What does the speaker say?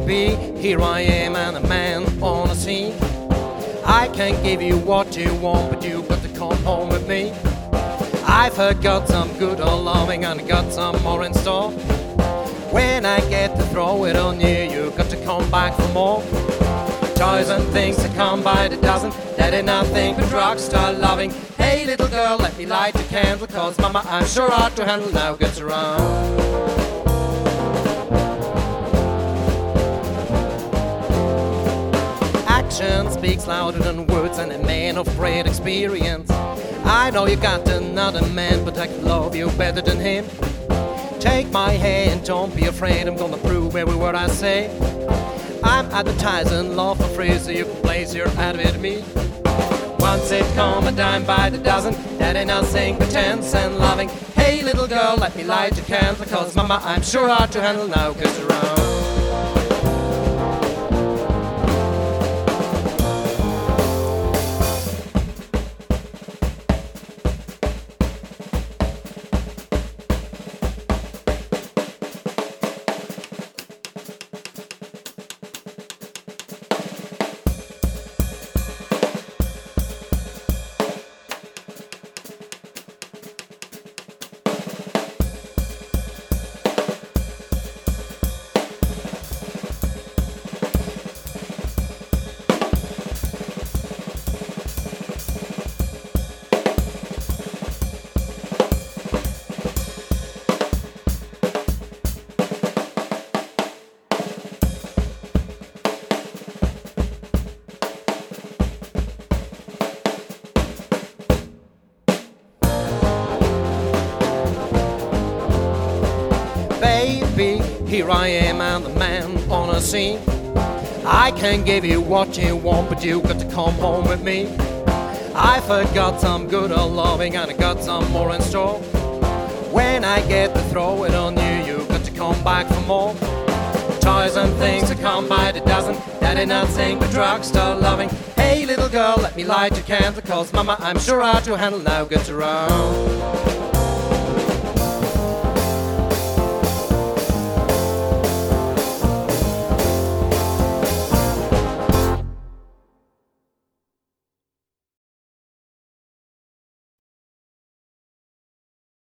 Baby, here I am and a man on the scene. I can give you what you want, but you got to come home with me. I've got some good old loving and got some more in store. When I get to throw it on you, you got to come back for more. Toys and things that come by the dozen, that ain't nothing but rockstar loving. Hey little girl, let me light your candle, cause mama I'm sure hard to handle now gets around. Action speaks louder than words, and a man of great experience. I know you got another man, but I can love you better than him. Take my hand, don't be afraid, I'm gonna prove every word I say. I'm advertising love for free, so you can place your ad with me. Once it come a dime by the dozen, that ain't nothing but 10 cent loving. Hey little girl, let me light your candle, cause mama I'm sure hard to handle now gets around. Baby, here I am and the man on the scene. I can give you what you want, but you got to come home with me. I've got some good old loving and I got some more in store. When I get to throw it on you, you got to come back for more. Toys and things that come by the dozen, that ain't nothing but drugstore loving. Hey little girl, let me light your candle, cause mama I'm sure hard to handle now gets around.